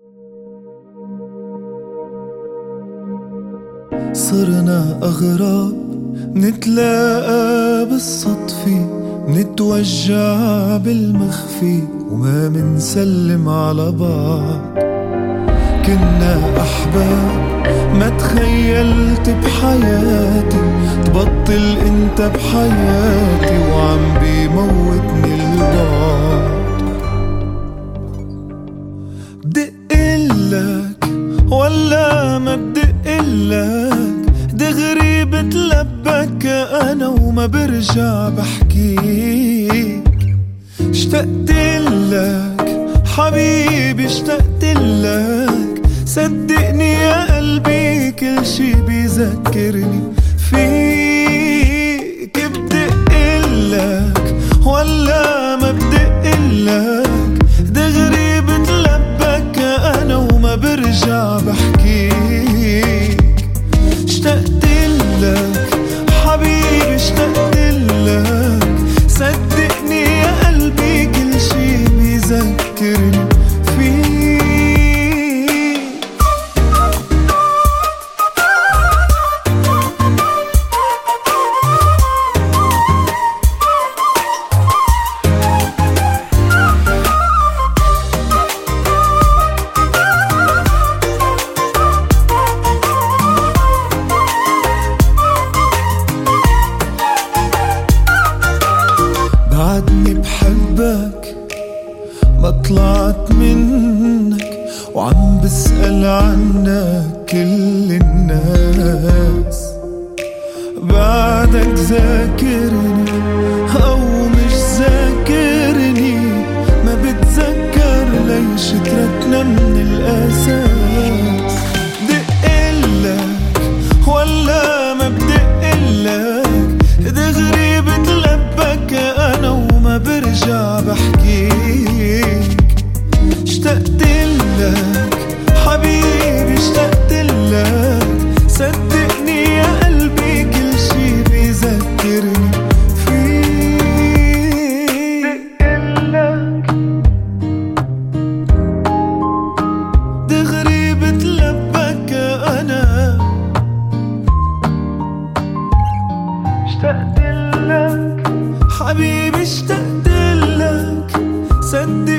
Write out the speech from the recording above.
صرنا أغراب نتلاقى بالصدفة، نتوجع بالمخفي وما منسلم على بعض. كنا أحباب ما تخيلت بحياتي تبطل انت بحياتي، وعم بيموتني البعد. بدقلك ولا ما بدقلك، دغري بتلبك انا وما برجع بحكيك. اشتقتلك حبيبي اشتقتلك، صدقني يا قلبي كل شي بيذكرني فيك. بدقلك ولا ما بدقلك، دغري بتلبك انا وما برجع بحكيك. اشتقتلك حبيبي اشتقتلك، صدقني يا قلبي كل شي بيذكرني فيك. بعدني بحبك ما طلعت منك، وعم بسأل عنك كل الناس. بعدك ذاكرني أو مش ذاكرني، ما بتذكر ليش تركنا من الأساس. دقلك ولا ما بدقلك، دغري بتلبك أنا وما برجع بحكيك. اشتقتلك حبيبي اشتقتلك، صدقني يا قلبي كل شي بيذكرني فيك. دقلك دغري بتلبك أنا اشتقتلك حبيبي اشتقتلك، صدق